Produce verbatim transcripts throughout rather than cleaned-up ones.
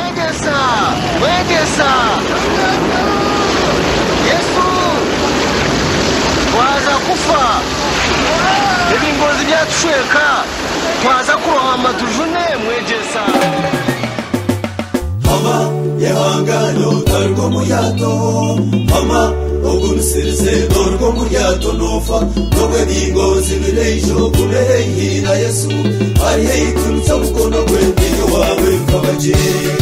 mwegesa mwegesa Yesu waza kufa ebingozi byatushweka twaza kurohama tujune mwegesa Mama yehangano targo muyato Mama ogumusirize dorgo muyato nofa Nogwe bingozi birejo kulehi na Yesu Ari hei kunta mukono kwendinyo wawe kabaje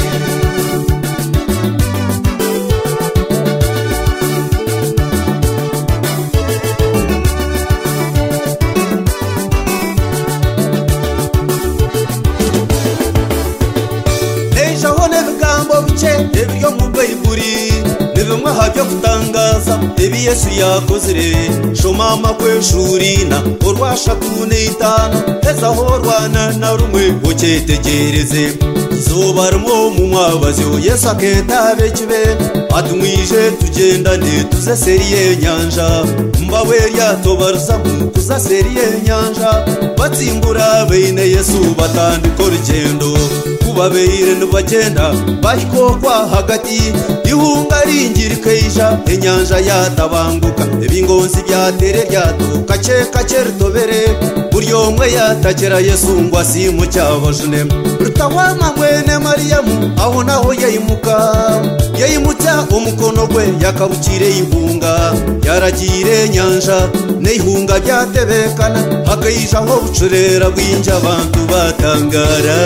Ebyo mu Bayibuli nebimwe habyo kutangaza ebi Yesu yakozere shomama kweshurina orwasha kunitana ezaho rwana na rumwe uketegereze izuba rmo mu mwabazi Yesu aketabe kibe atumwije tugendane tuze seriye nyanja mbawe ryatobarza mu kuza seriye nyanja batsimbura bene Yesu batandika urugendo kubabeire nubagenda bahikokwa hagati ihunga ringirikeja enyanja yatabanguka ebingonzi byatere ryatuka ceka certobere buri omwe yatakera Yesu ngo asimu cyabajune rutawama mwene Mariyamu aho naho yayimuka yayimutsa umukono gwe yakabukire ihunga yaragire nyanja neihunga byatebekana hakayija ho bucurera bwinja abantu batangara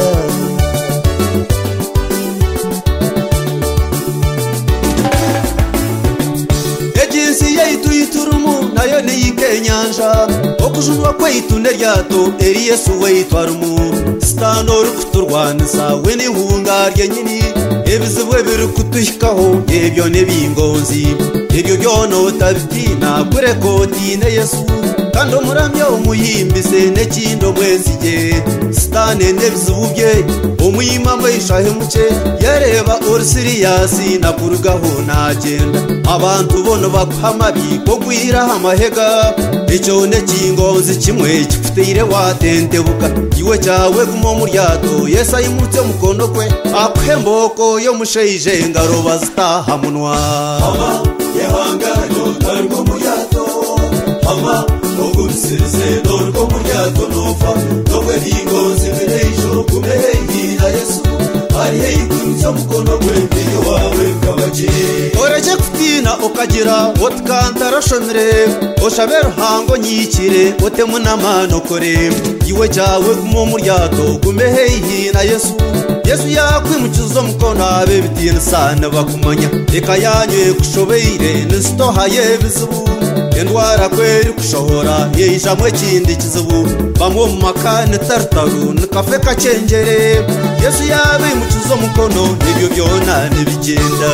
nayo niyike nyanja okujunwa kweyitune ryato eri Yesu weyitwarumu stano rukuturwanisa we nihunga ryenyini ebizibwe biri kutuhikaho ebyo nebingozi ebyo byono tabitina kurekotine Yesu kandi umuramya umuyimbise nekindo mwezige stane nebizibubye umuyima mwishahe muke yareba orsiriyasi nakurugaho nagenda abantu bono bakuhamabi ko gwira amahega icyo nekingozi kimwe kifutire watentebuka iwe cyawe gumo muryato Yesu ayimutse mukono kwe akwemboko yo musheije ngaroba zitaha munwa Mama yehangano targo muryato Mama ogumusirize dorgo muryato nofa nogwe bingozi birejo kumehi na Yesu ari hei kunta mukono kwendinyo wawe kabaje oreje kutina okagira otkantara shomre oshabero hango nyikire otemunamano kore iwe cyawe gumo muryato kumehi na Yesu Yesu yakwimukiza mukono abe bitina sana bakumanya eka yanywe kushobeire nistohaye bizubu endwara kweri kushohora yeyijamwe kindi kizubu bamwe mu makane tartaru nikafe kacengere Yesu yabe mukizo mukono ibyo byona nibigenda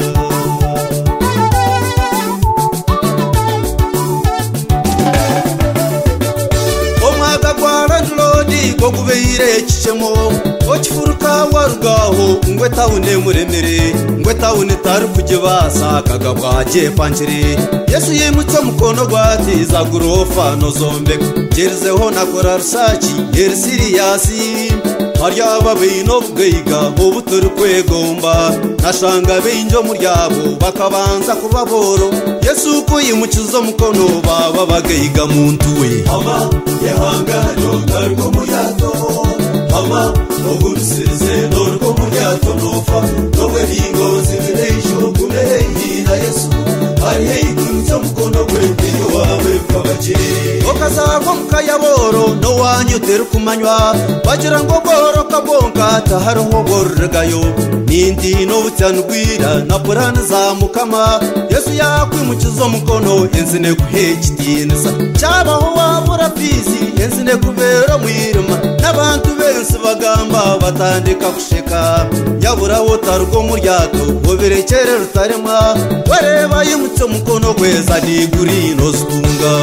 omwaga gwara ndlodi go kubeire kishemo okifuruka warugaho ngwe tawune muremere ngwe tawune taru kujebasa kagabwaje panchiri Yesu yimutse mukono gwati za gurofa no zombe gerzeho nakora rusachi yersiriyasi harya babino bweiga obuturu kwegomba nashanga binjo muryabo bakabanza kubaboro Yesu ko yimukizo mukono baba bageiga muntu we Mama yehangano targo muyato Mama ogumusirize dorgo muryato nofa nogwe bingozi birejo kumehi na Yesu ari hei kunta mukono kwendinyo wawe kabaje okazago mukayaboro no wanyu teru kumanywa bagira ngo goro kabonka taharo ngorgayo nindi no butyanugwira na purana za mukama Yesu yakwimukizo mukono enzine kuhekitinisa cyabaho wabura fizi enzine kubera mwirima n'abantu bensi bagamba batandika kusheka yabura wotargo muryato oberekere rutarema wareba yimutse mukono kweza diguri no stunga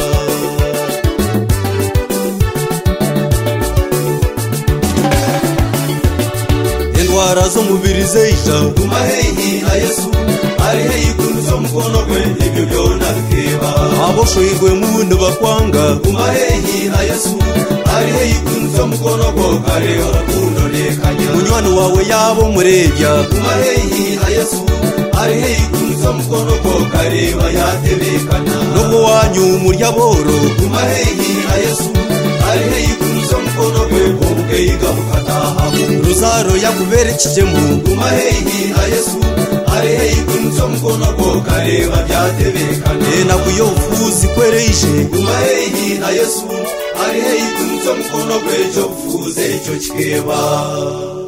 endwara zo mubiri zeija kumahehi na Yesu ari hei kunza mukono kwe ibyo byona bikeba abo shoyigwe mundu bakwanga kumahehi na Yesu ari hei kunza mukono ko kare ora kundo lekanya mwana wawe yabo murebya guma heyi na Yesu ari heyi kunuza mukono ko kareba yatebekana nubwo wanyu murya boro guma heyi na Yesu ari heyi kunuza mukono kwe komukeyiga mukataha Rozaro yakuberekejemo guma heyi na Yesu ari heyi kunuza mukono ko kareba byatebekana ena kuyofuzi kwereje guma heyi na Yesu ari heyi kunuza mukono kwe cyo fuze cyo kikeba